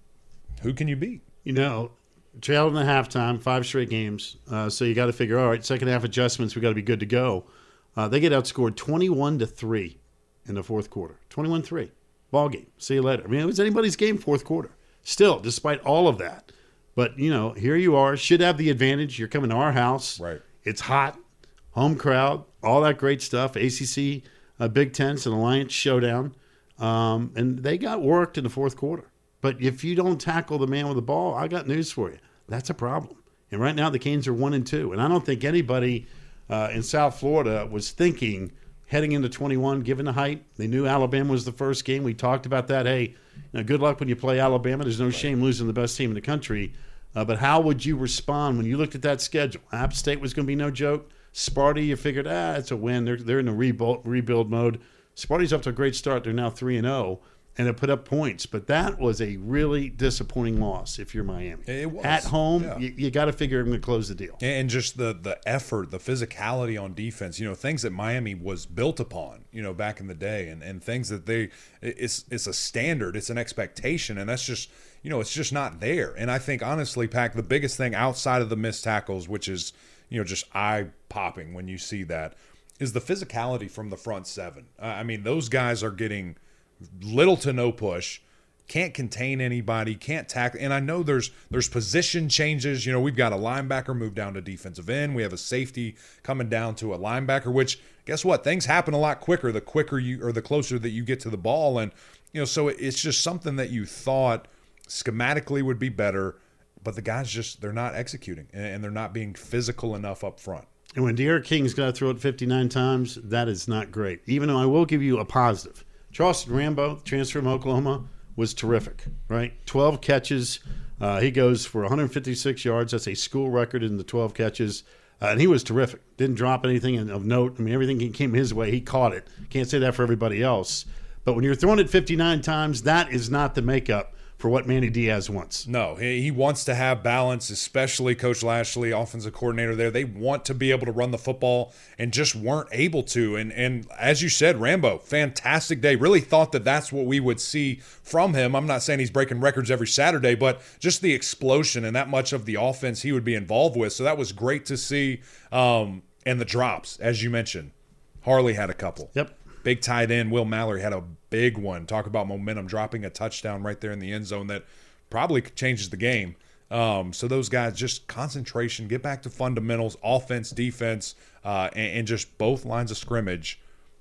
who can you beat? You know, trailed in the halftime, five straight games. Uh, so you got to figure, all right, second half adjustments, we got to be good to go. Uh, they get outscored twenty-one to three in the fourth quarter. twenty-one three. Ball game. See you later. I mean, it was anybody's game fourth quarter. Still, despite all of that. But, you know, here you are. Should have the advantage. You're coming to our house. Right. It's hot. Home crowd, all that great stuff, A C C, uh, Big Tens, and Alliance showdown. Um, and they got worked in the fourth quarter. But if you don't tackle the man with the ball, I got news for you. That's a problem. And right now the Canes are one and two. And I don't think anybody uh, in South Florida was thinking heading into twenty-one, given the height. They knew Alabama was the first game. We talked about that. Hey, you know, good luck when you play Alabama. There's no shame losing the best team in the country. Uh, but how would you respond when you looked at that schedule? App State was going to be no joke. Sparty, you figured, ah, it's a win. They're they're in a rebuild rebuild mode. Sparty's up to a great start. They're now three and zero, and they put up points. But that was a really disappointing loss if you're Miami. It was. At home, Yeah. you, you got to figure I'm going to close the deal. And just the the effort, the physicality on defense, you know, things that Miami was built upon, you know, back in the day, and, and things that they it's it's a standard, it's an expectation, and that's just, you know, it's just not there. And I think honestly, Pac, the biggest thing outside of the missed tackles, which is, you know, just eye-popping when you see that, is the physicality from the front seven. Uh, I mean, those guys are getting little to no push, can't contain anybody, can't tackle. And I know there's there's position changes. You know, we've got a linebacker move down to defensive end. We have a safety coming down to a linebacker, which, guess what? Things happen a lot quicker the quicker you or the closer that you get to the ball. And, you know, so it's just something that you thought schematically would be better, but the guys just, they're not executing, and they're not being physical enough up front. And when D'Eriq King's got to throw it fifty-nine times, that is not great. Even though I will give you a positive. Charleston Rambo, transfer from Oklahoma, was terrific, right? twelve catches. Uh, he goes for one hundred fifty-six yards. That's a school record in the twelve catches. Uh, and he was terrific. Didn't drop anything of note. I mean, everything came his way. He caught it. Can't say that for everybody else. But when you're throwing it fifty-nine times, that is not the makeup for what Manny Diaz wants. No, he, he wants to have balance, especially Coach Lashley, offensive coordinator there. They want to be able to run the football and just weren't able to. And and as you said, Rambo, fantastic day. Really thought that that's what we would see from him. I'm not saying he's breaking records every Saturday, but just the explosion and that much of the offense he would be involved with. So that was great to see. Um, and the drops, as you mentioned. Harley had a couple. Yep. Big tight end, Will Mallory had a big one. Talk about momentum, dropping a touchdown right there in the end zone that probably changes the game. Um, so those guys, just concentration, get back to fundamentals, offense, defense, uh, and, and just both lines of scrimmage.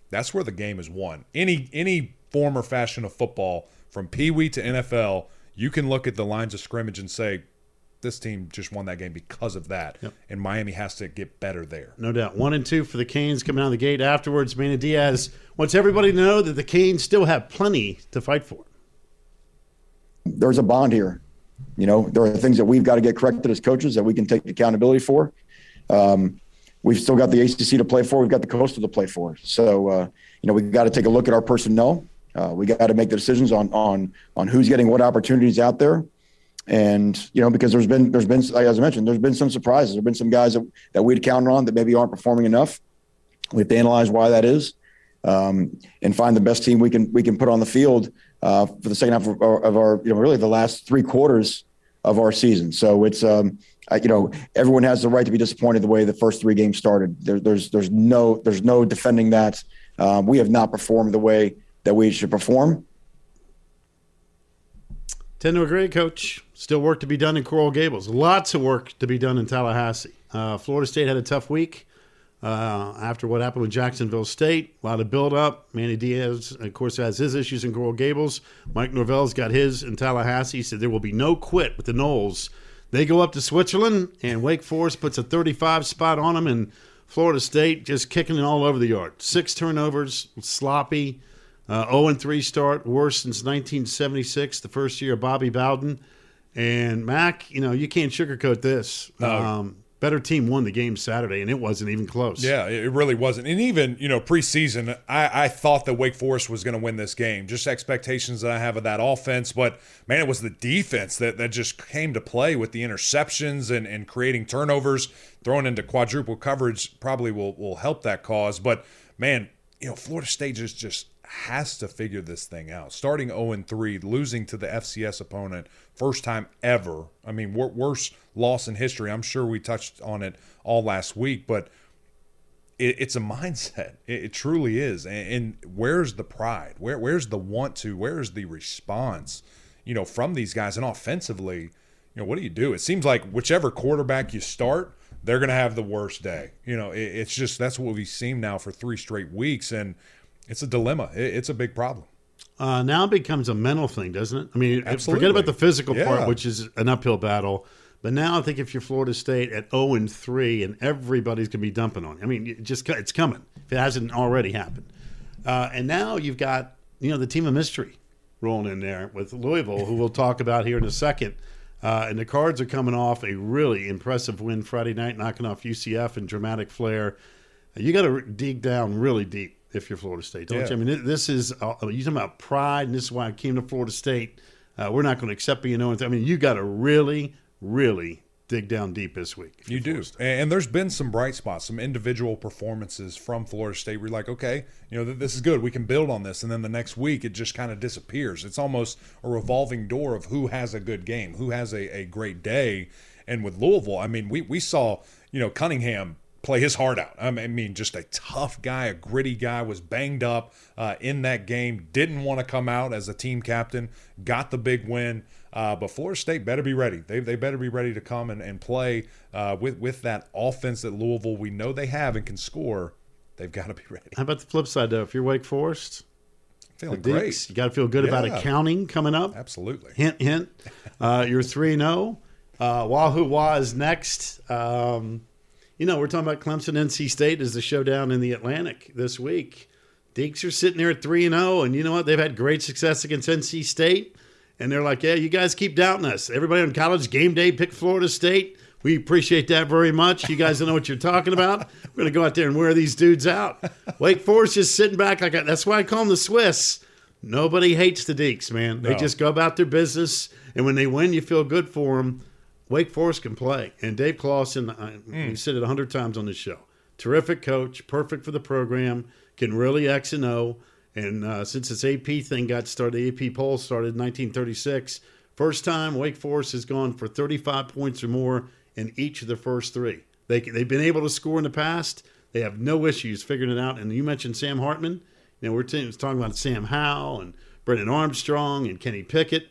that's where the game is won. Any any form or fashion of football, from Pee Wee to N F L, you can look at the lines of scrimmage and say, this team just won that game because of that. Yep. And Miami has to get better there. No doubt. One and two for the Canes coming out of the gate. Afterwards, Manny Diaz wants everybody to know that the Canes still have plenty to fight for. There's a bond here. You know, there are things that we've got to get corrected as coaches that we can take accountability for. Um, we've still got the A C C to play for. We've got the Coastal to play for. So, uh, you know, we've got to take a look at our personnel. Uh, we got to make the decisions on on on who's getting what opportunities out there. And, you know, because there's been, there's been, as I mentioned, there's been some surprises. There have been some guys that, that we'd counted on that maybe aren't performing enough. We have to analyze why that is, um, and find the best team we can, we can put on the field uh, for the second half of our, of our, you know, really the last three quarters of our season. So it's, um, I, you know, everyone has the right to be disappointed the way the first three games started. There, there's, there's no, there's no defending that. Um, we have not performed the way that we should perform. Tend to agree, Coach. Still work to be done in Coral Gables. Lots of work to be done in Tallahassee. Uh, Florida State had a tough week uh, after what happened with Jacksonville State. A lot of build-up. Manny Diaz, of course, has his issues in Coral Gables. Mike Norvell's got his in Tallahassee. He said there will be no quit with the Noles. They go up to Switzerland, and Wake Forest puts a thirty-five spot on them, and Florida State just kicking it all over the yard. Six turnovers, sloppy. Uh, oh and three start, worst since nineteen seventy-six, the first year of Bobby Bowden. And, Mac, you know, you can't sugarcoat this. No. Um, better team won the game Saturday, and it wasn't even close. Yeah, it really wasn't. And even, you know, preseason, I, I thought that Wake Forest was going to win this game. Just expectations that I have of that offense. But, man, it was the defense that, that just came to play with the interceptions and, and creating turnovers. Throwing into quadruple coverage probably will, will help that cause. But, man, you know, Florida State just, just has to figure this thing out. Starting oh and three, losing to the F C S opponent, first time ever. I mean, worst loss in history. I'm sure we touched on it all last week, but it, it's a mindset. It, it truly is. And, and where's the pride? Where where's the want to? Where's the response? You know, from these guys. And offensively, you know, what do you do? It seems like whichever quarterback you start, they're going to have the worst day. You know, it, it's just that's what we've seen now for three straight weeks, and it's a dilemma. It, it's a big problem. Uh, now it becomes a mental thing, doesn't it? I mean, Absolutely. Forget about the physical Yeah. part, which is an uphill battle. But now I think if you're Florida State at oh and three and everybody's going to be dumping on you. I mean, it just it's coming if it hasn't already happened. Uh, and now you've got, you know, the team of mystery rolling in there with Louisville, who we'll talk about here in a second. Uh, and the Cards are coming off a really impressive win Friday night, knocking off U C F in dramatic flair. You got to dig down really deep if you're Florida State, don't Yeah. you? I mean, this is uh, – you're talking about pride, and this is why I came to Florida State. Uh, we're not going to accept being no. I mean, you got to really, really dig down deep this week. You do. And there's been some bright spots, some individual performances from Florida State where you're like, okay, you know, th- this is good. We can build on this. And then the next week it just kind of disappears. It's almost a revolving door of who has a good game, who has a, a great day. And with Louisville, I mean, we, we saw, you know, Cunningham play his heart out. I mean, just a tough guy, a gritty guy, was banged up uh, in that game, didn't want to come out as a team captain, got the big win. Uh, but Florida State better be ready. They they better be ready to come and, and play uh, with, with that offense that Louisville we know they have and can score. They've got to be ready. How about the flip side, though? If you're Wake Forest, Feeling the Deeks, great. you got to feel good about Yeah. accounting coming up. Absolutely. Hint, hint. Uh, you're three and oh. Uh, Wahoo Wah is next. Um, you know, we're talking about Clemson, N C State as the showdown in the Atlantic this week. Deeks are sitting there at three and oh, and you know what? They've had great success against N C State, and they're like, yeah, you guys keep doubting us. Everybody on College Game Day picked Florida State. We appreciate that very much. You guys don't know what you're talking about. We're going to go out there and wear these dudes out. Wake Forest just sitting back like a, that's why I call them the Swiss. Nobody hates the Deeks, man. They No. just go about their business, and when they win, you feel good for them. Wake Forest can play. And Dave Clawson, I, Mm. we said it a hundred times on this show. Terrific coach, perfect for the program, can really X and O. And uh, since this A P thing got started, the A P poll started in nineteen thirty-six, first time Wake Forest has gone for thirty-five points or more in each of the first three. They, they've been able to score in the past. They have no issues figuring it out. And you mentioned Sam Hartman. You know, we're t- talking about Sam Howell and Brendan Armstrong and Kenny Pickett.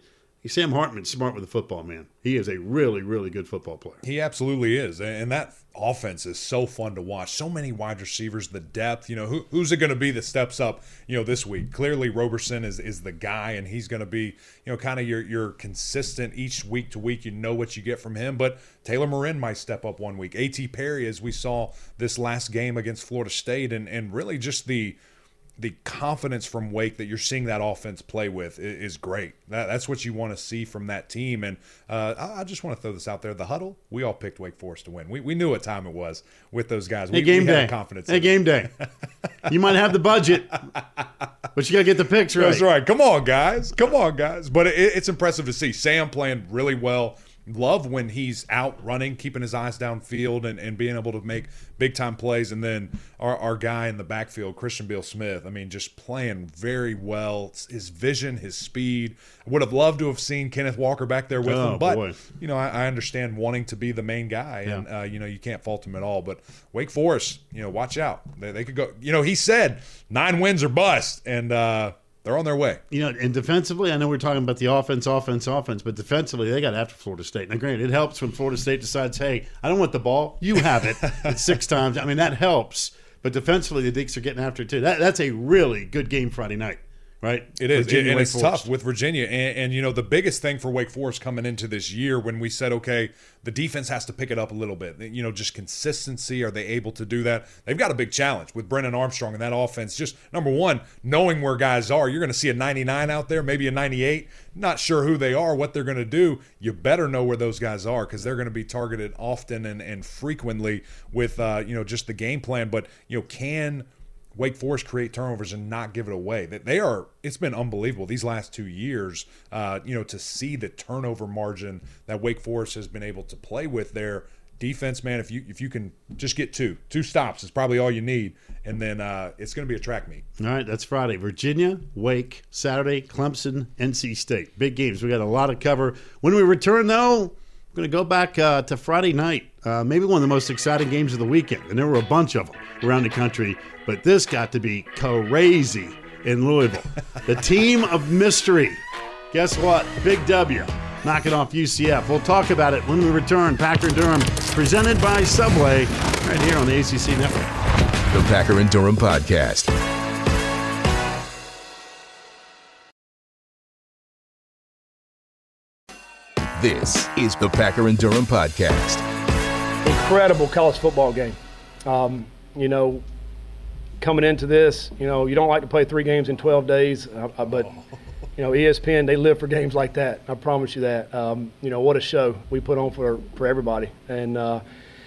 Sam Hartman's smart with the football, man. He is a really, really good football player. He absolutely is. And that offense is so fun to watch. So many wide receivers, the depth. You know, who, who's it going to be that steps up, you know, this week? Clearly, Roberson is, is the guy, and he's going to be, you know, kind of your, your consistent each week to week. You know what you get from him. But Taylor Morin might step up one week. A T. Perry, as we saw this last game against Florida State, and, and really just the – the confidence from Wake that you're seeing that offense play with is great. That, that's what you want to see from that team. And uh, I just want to throw this out there. The huddle, we all picked Wake Forest to win. We, we knew what time it was with those guys. Hey, we, game we day. had confidence. Hey, game day. You might have the budget, but you got to get the picks right. That's right. Come on, guys. Come on, guys. But it, it's impressive to see Sam playing really well. Love when he's out running, keeping his eyes downfield, and, and being able to make big-time plays. And then our, our guy in the backfield, Christian Beal-Smith, I mean, just playing very well. His vision, his speed. I would have loved to have seen Kenneth Walker back there with oh, him. But, boy. you know, I, I understand wanting to be the main guy. Yeah. And, uh, you know, you can't fault him at all. But Wake Forest, you know, watch out. They, they could go – you know, he said nine wins or bust. And uh, – they're on their way. You know, and defensively, I know we're talking about the offense, offense, offense, but defensively, they got after Florida State. Now, granted, it helps when Florida State decides, hey, I don't want the ball. You have it. It's six times. I mean, that helps. But defensively, the Deacs are getting after it, too. That, that's a really good game Friday night, right? It is, Virginia, and Wake it's Forest. tough with Virginia. And, and, you know, the biggest thing for Wake Forest coming into this year when we said, okay, the defense has to pick it up a little bit. You know, just consistency. Are they able to do that? They've got a big challenge with Brennan Armstrong and that offense. Just, number one, knowing where guys are. You're going to see a ninety-nine out there, maybe a ninety-eight. Not sure who they are, what they're going to do. You better know where those guys are because they're going to be targeted often and, and frequently with, uh, you know, just the game plan. But, you know, can Wake Forest create turnovers and not give it away? That they are, it's been unbelievable these last two years, uh, you know, to see the turnover margin that Wake Forest has been able to play with their defense, man. If you if you can just get two, two stops is probably all you need, and then uh, it's going to be a track meet. All right, that's Friday. Virginia, Wake, Saturday, Clemson, N C State. Big games. We got a lot to cover. When we return, though, we're going to go back uh, to Friday night, uh, maybe one of the most exciting games of the weekend, and there were a bunch of them around the country, but this got to be crazy in Louisville. The team of mystery. Guess what? Big W. Knocking off U C F. We'll talk about it when we return. Packer and Durham, presented by Subway, right here on the A C C Network. The Packer and Durham Podcast. This is the Packer and Durham Podcast. Incredible college football game. Um, you know, coming into this, you know, you don't like to play three games in twelve days, uh, uh, but, you know, E S P N, they live for games like that. I promise you that. Um, you know, what a show we put on for, for everybody. And uh,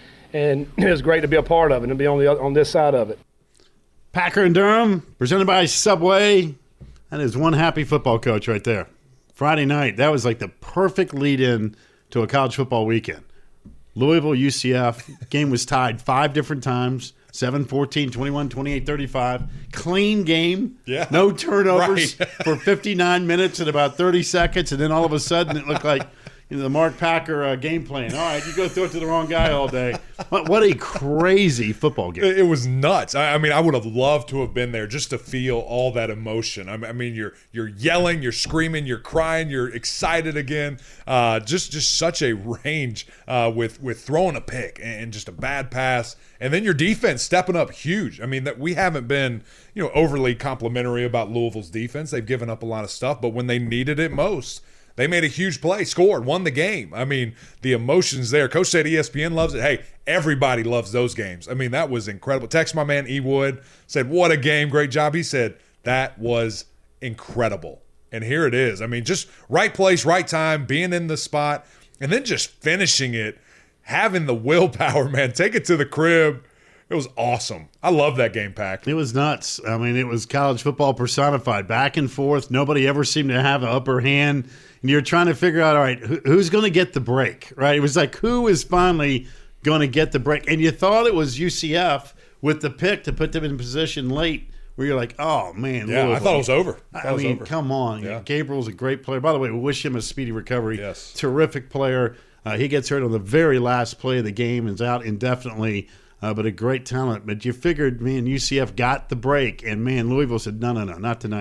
and it was great to be a part of it and to be on, the, on this side of it. Packer and Durham, presented by Subway. That is one happy football coach right there. Friday night, that was like the perfect lead-in to a college football weekend. Louisville, U C F, game was tied five different times, seven fourteen, twenty-one, twenty-eight, thirty-five. Clean game, yeah. No turnovers Right. for fifty-nine minutes and about thirty seconds, and then all of a sudden it looked like you know, the Mark Packer uh, game plan. All right, you go throw it to the wrong guy all day. What, what a crazy football game. It, it was nuts. I, I mean, I would have loved to have been there just to feel all that emotion. I, I mean, you're you're yelling, you're screaming, you're crying, you're excited again. Uh, just just such a range uh, with with throwing a pick and just a bad pass, and then your defense stepping up huge. I mean, that we haven't been you know overly complimentary about Louisville's defense. They've given up a lot of stuff, but when they needed it most, they made a huge play, scored, won the game. I mean, the emotions there. Coach said E S P N loves it. Hey, everybody loves those games. I mean, that was incredible. Text my man E. Wood, said, what a game, great job. He said, that was incredible. And here it is. I mean, just right place, right time, being in the spot, and then just finishing it, having the willpower, man. Take it to the crib. It was awesome. I love that game, Pack. It was nuts. I mean, it was college football personified, back and forth. Nobody ever seemed to have an upper hand. And you're trying to figure out, all right, who, who's going to get the break, right? It was like, who is finally going to get the break? And you thought it was U C F with the pick to put them in position late where you're like, oh, man. Yeah, Louisville. I thought it was over. I, I it was mean, over. come on. Yeah. Gabriel's a great player. By the way, we wish him a speedy recovery. Yes. Terrific player. Uh, he gets hurt on the very last play of the game and is out indefinitely. Uh, but a great talent. But you figured, man, U C F got the break, and, man, Louisville said, no, no, no, not tonight.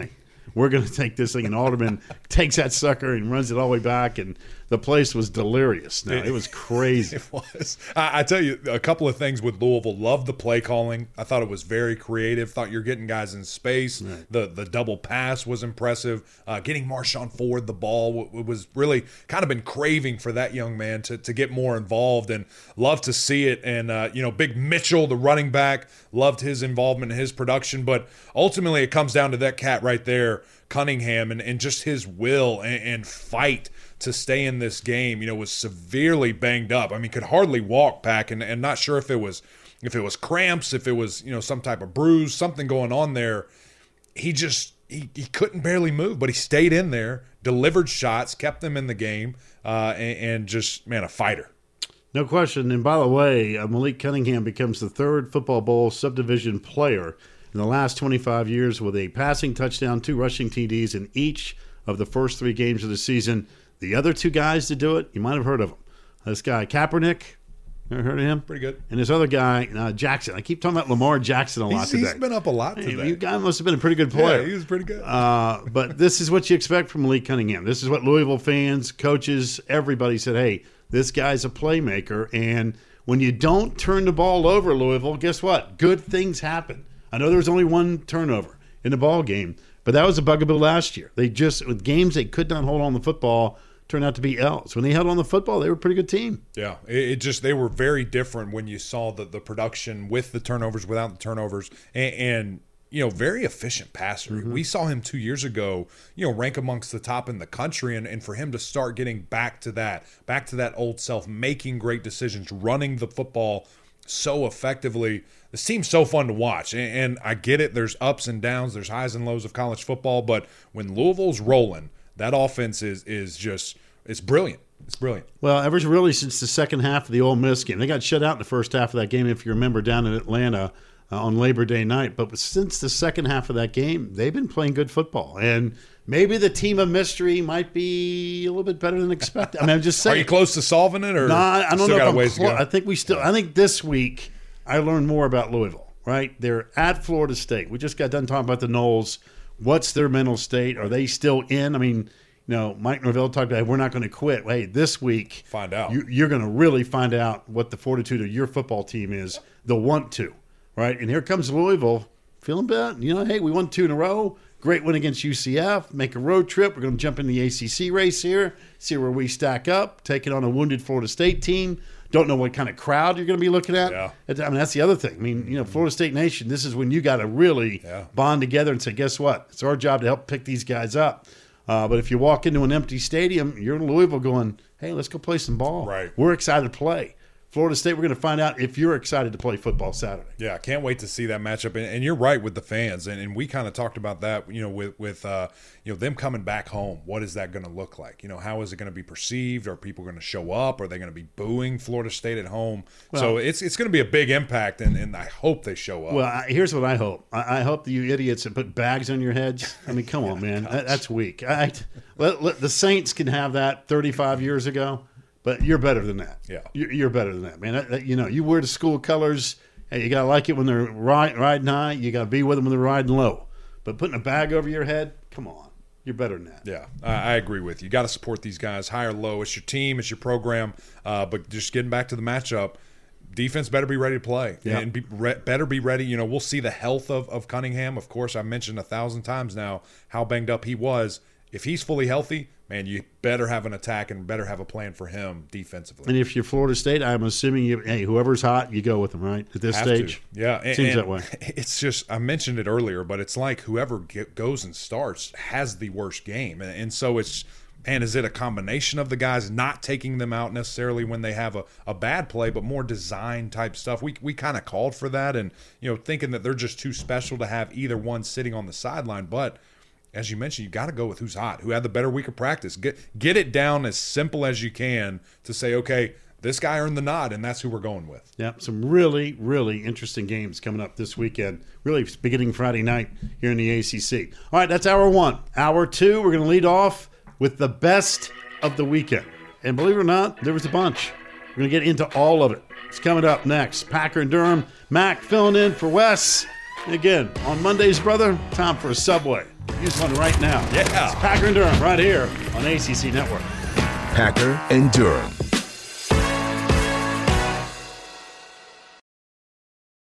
we're going to take this thing. And Alderman takes that sucker and runs it all the way back, and the place was delirious. No, it was crazy. It was. I, I tell you, a couple of things with Louisville. Loved the play calling. I thought it was very creative. Thought you're getting guys in space. Right. The the double pass was impressive. Uh, getting Marshawn Ford the ball w- w- was really kind of been craving for that young man to, to get more involved, and love to see it. And, uh, you know, Big Mitchell, the running back, loved his involvement and his production. But ultimately it comes down to that cat right there, Cunningham, and, and just his will and, and fight to stay in this game. You know, was severely banged up. I mean, could hardly walk, Pack, and, and not sure if it was if it was cramps, if it was, you know, some type of bruise, something going on there. He just he, he couldn't barely move, but he stayed in there, delivered shots, kept them in the game, uh, and, and just, man, a fighter. No question. And by the way, uh, Malik Cunningham becomes the third Football Bowl subdivision player in the last twenty-five years with a passing touchdown, two rushing T Ds in each of the first three games of the season. The other two guys to do it, you might have heard of them. This guy, Kaepernick, ever heard of him? Pretty good. And this other guy, uh, Jackson. I keep talking about Lamar Jackson a lot he's, today. He's been up a lot today. Hey, you guy must have been a pretty good player. Yeah, he was pretty good. Uh, but this is what you expect from Malik Cunningham. This is what Louisville fans, coaches, everybody said, hey, this guy's a playmaker. And when you don't turn the ball over, Louisville, guess what? Good things happen. I know there was only one turnover in the ball game, but that was a bugaboo last year. They just, with games they could not hold on the football, turned out to be L's. When they held on the football, they were a pretty good team. Yeah, it, it just, they were very different when you saw the, the production with the turnovers, without the turnovers, and, and you know, very efficient passer. Mm-hmm. We saw him two years ago, you know, rank amongst the top in the country, and, and for him to start getting back to that, back to that old self, making great decisions, running the football so effectively. This team's so fun to watch, and, and I get it. There's ups and downs, there's highs and lows of college football, but when Louisville's rolling, that offense is is just, it's brilliant. It's brilliant. Well, ever really since the second half of the Ole Miss game. They got shut out in the first half of that game, if you remember, down in Atlanta uh, on Labor Day night. But since the second half of that game, they've been playing good football. And maybe the team of mystery might be a little bit better than expected. I mean, I'm just saying. Are you close to solving it, or no? Nah, I don't still know got if a ways I'm clo- to go? I think we still. I think this week I learned more about Louisville. Right? They're at Florida State. We just got done talking about the Noles. What's their mental state? Are they still in? I mean, you know, Mike Norvell talked about, hey, we're not going to quit. Hey, this week, find out. You, you're going to really find out what the fortitude of your football team is. They'll want to, right? And here comes Louisville, feeling bad. You know, hey, we won two in a row. Great win against U C F. Make a road trip. We're going to jump in the A C C race here, see where we stack up, taking on a wounded Florida State team. Don't know what kind of crowd you're going to be looking at. Yeah. I mean, that's the other thing. I mean, you know, Florida State Nation, this is when you got to really yeah. bond together and say, guess what? It's our job to help pick these guys up. Uh, but if you walk into an empty stadium, you're in Louisville going, hey, let's go play some ball. Right. We're excited to play. Florida State, we're going to find out if you're excited to play football Saturday. Yeah, I can't wait to see that matchup. And, and you're right with the fans. And, and we kind of talked about that, you know, with, with uh, you know, them coming back home. What is that going to look like? You know, how is it going to be perceived? Are people going to show up? Are they going to be booing Florida State at home? Well, so it's it's going to be a big impact, and, and I hope they show up. Well, I, here's what I hope. I, I hope that you idiots that put bags on your heads. I mean, come on, man. That, that's weak. I, let, let, the Saints can have that thirty-five years ago. But you're better than that. Yeah, you're, you're better than that, man. That, that, you know, you wear the school colors. Hey, you gotta like it when they're ride, riding high. You gotta be with them when they're riding low. But putting a bag over your head, come on, you're better than that. Yeah, I, I agree with you. You got to support these guys, high or low. It's your team, it's your program. Uh, but just getting back to the matchup, defense better be ready to play, yeah. and be re- better be ready. You know, we'll see the health of of Cunningham. Of course, I mentioned a thousand times now how banged up he was. If he's fully healthy, man, you better have an attack and better have a plan for him defensively. And if you're Florida State, I'm assuming you, hey, whoever's hot, you go with them, right? At this have stage, to. Yeah, and, seems and that way. It's just, I mentioned it earlier, but it's like whoever get, goes and starts has the worst game, and, and so it's. Man, is it a combination of the guys not taking them out necessarily when they have a, a bad play, but more design type stuff? We we kind of called for that, and you know, thinking that they're just too special to have either one sitting on the sideline. But as you mentioned, you got to go with who's hot, who had the better week of practice. Get get it down as simple as you can to say, okay, this guy earned the nod, and that's who we're going with. Yeah, some really, really interesting games coming up this weekend. Really beginning Friday night here in the A C C. All right, that's hour one. Hour two, we're going to lead off with the best of the weekend. And believe it or not, there was a bunch. We're going to get into all of it. It's coming up next. Packer and Durham. Mac filling in for Wes. And again, on Mondays, brother, time for a Subway. Use one right now. Yeah. It's Packer and Durham right here on A C C Network. Packer and Durham.